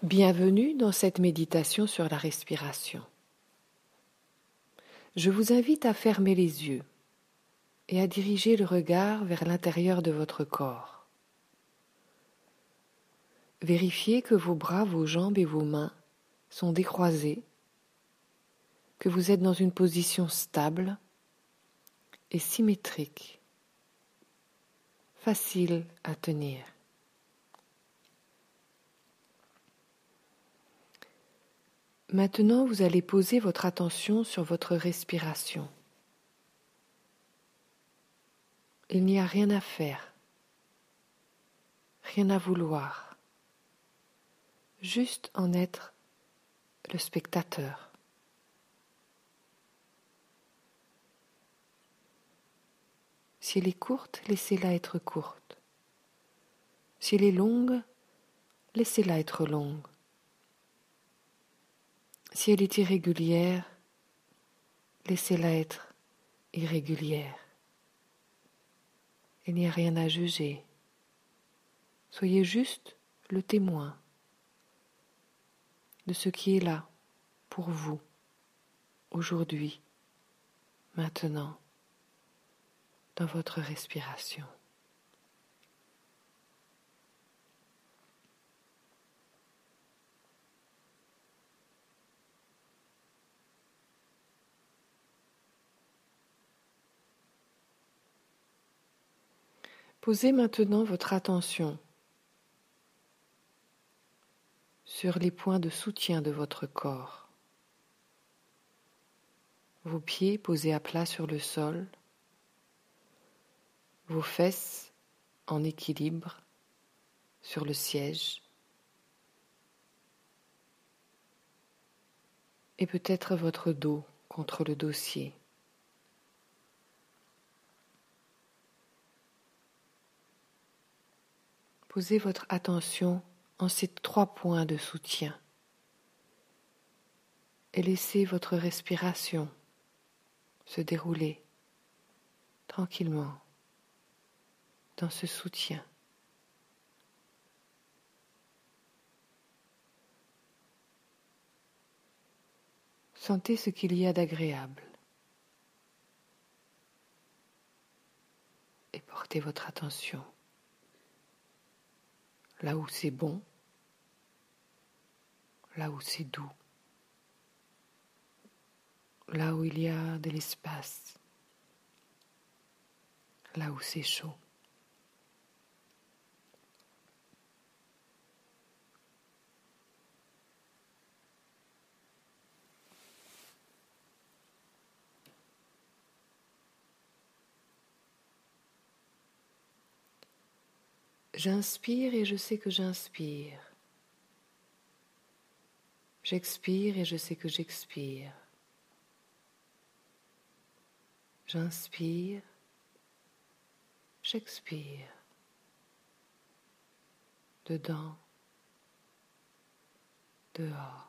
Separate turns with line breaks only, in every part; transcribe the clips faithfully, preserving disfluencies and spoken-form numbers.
Bienvenue dans cette méditation sur la respiration. Je vous invite à fermer les yeux et à diriger le regard vers l'intérieur de votre corps. Vérifiez que vos bras, vos jambes et vos mains sont décroisés, que vous êtes dans une position stable et symétrique, facile à tenir. Maintenant, vous allez poser votre attention sur votre respiration. Il n'y a rien à faire, rien à vouloir, juste en être le spectateur. Si elle est courte, laissez-la être courte. Si elle est longue, laissez-la être longue. Si elle est irrégulière, laissez-la être irrégulière. Il n'y a rien à juger. Soyez juste le témoin de ce qui est là pour vous, aujourd'hui, maintenant, dans votre respiration. Posez maintenant votre attention sur les points de soutien de votre corps. Vos pieds posés à plat sur le sol, vos fesses en équilibre sur le siège et peut-être votre dos contre le dossier. Posez votre attention en ces trois points de soutien et laissez votre respiration se dérouler tranquillement dans ce soutien. Sentez ce qu'il y a d'agréable et portez votre attention là où c'est bon, là où c'est doux, là où il y a de l'espace, là où c'est chaud. J'inspire et je sais que j'inspire. J'expire et je sais que j'expire. J'inspire, j'expire. Dedans, dehors.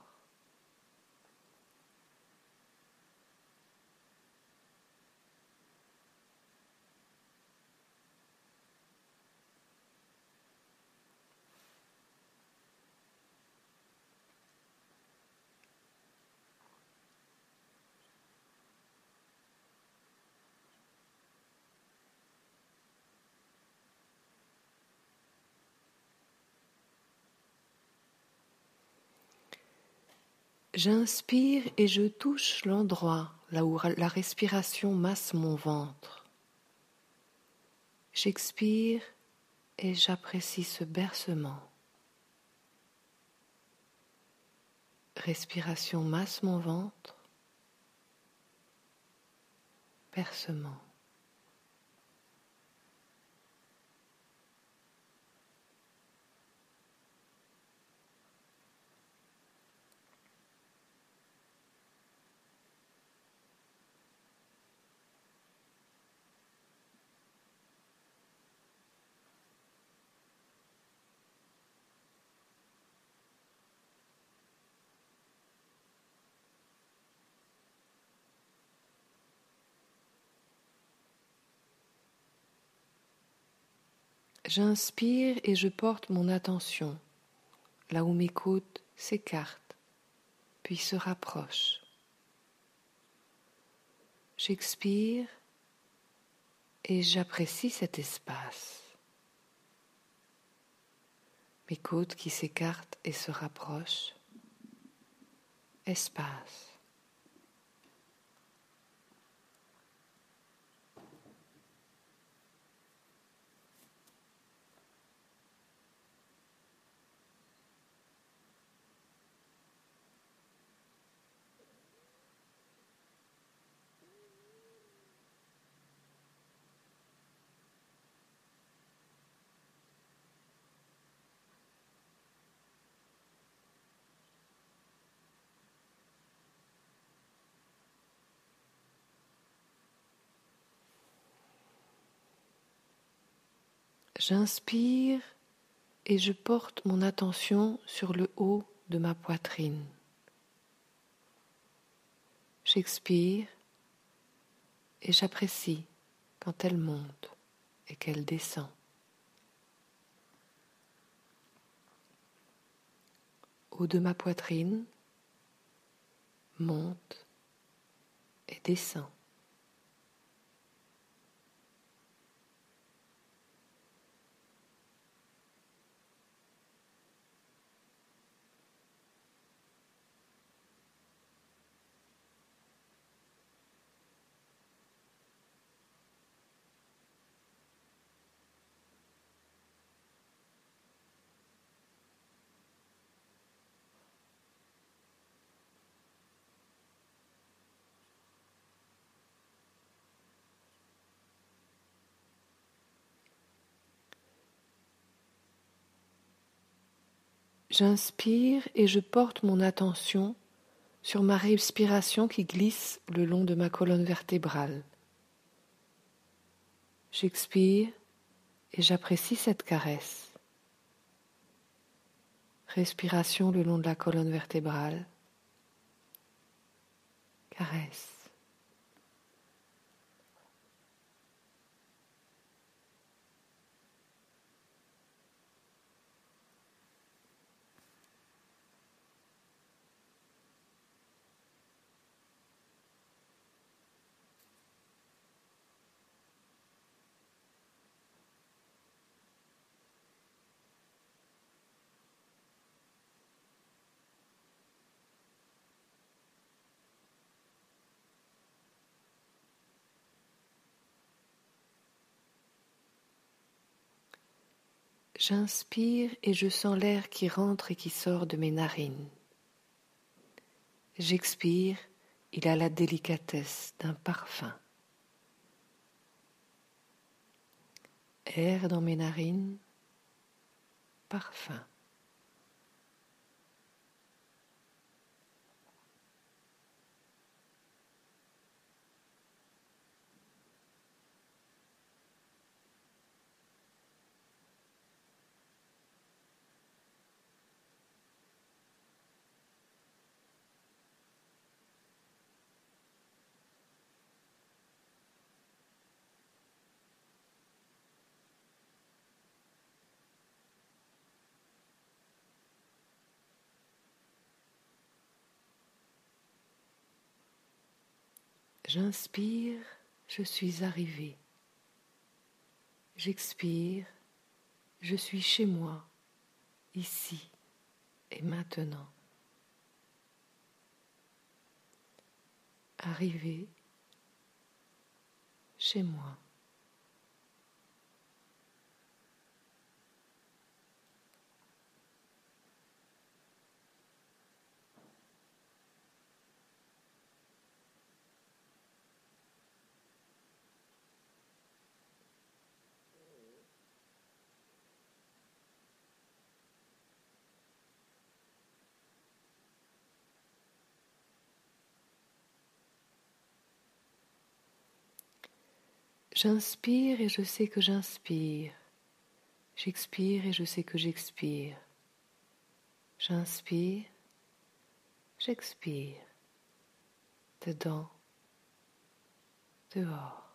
J'inspire et je touche l'endroit là où la respiration masse mon ventre. J'expire et j'apprécie ce bercement. Respiration masse mon ventre. Bercement. J'inspire et je porte mon attention là où mes côtes s'écarte, puis se rapproche. J'expire et j'apprécie cet espace. Mes côtes qui s'écartent et se rapprochent. Espace. J'inspire et je porte mon attention sur le haut de ma poitrine. J'expire et j'apprécie quand elle monte et qu'elle descend. Haut de ma poitrine, monte et descend. J'inspire et je porte mon attention sur ma respiration qui glisse le long de ma colonne vertébrale. J'expire et j'apprécie cette caresse. Respiration le long de la colonne vertébrale. Caresse. J'inspire et je sens l'air qui rentre et qui sort de mes narines. J'expire, il a la délicatesse d'un parfum. Air dans mes narines, parfum. J'inspire, je suis arrivé. J'expire, je suis chez moi, ici et maintenant. Arrivé, chez moi. J'inspire et je sais que j'inspire. J'expire et je sais que j'expire. J'inspire, j'expire. Dedans, dehors.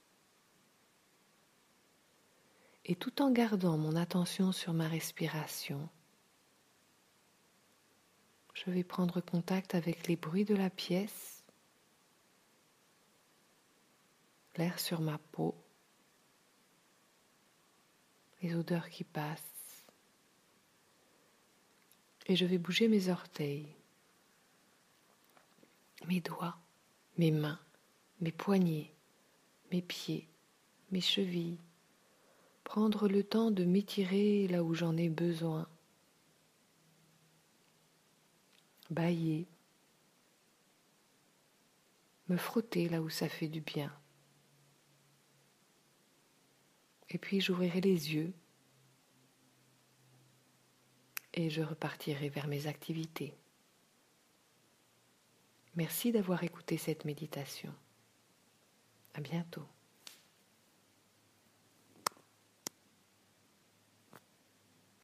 Et tout en gardant mon attention sur ma respiration, je vais prendre contact avec les bruits de la pièce, l'air sur ma peau, les odeurs qui passent. Et je vais bouger mes orteils, mes doigts, mes mains, mes poignets, mes pieds, mes chevilles. Prendre le temps de m'étirer là où j'en ai besoin. Bâiller. Me frotter là où ça fait du bien. Et puis j'ouvrirai les yeux et je repartirai vers mes activités. Merci d'avoir écouté cette méditation. À bientôt.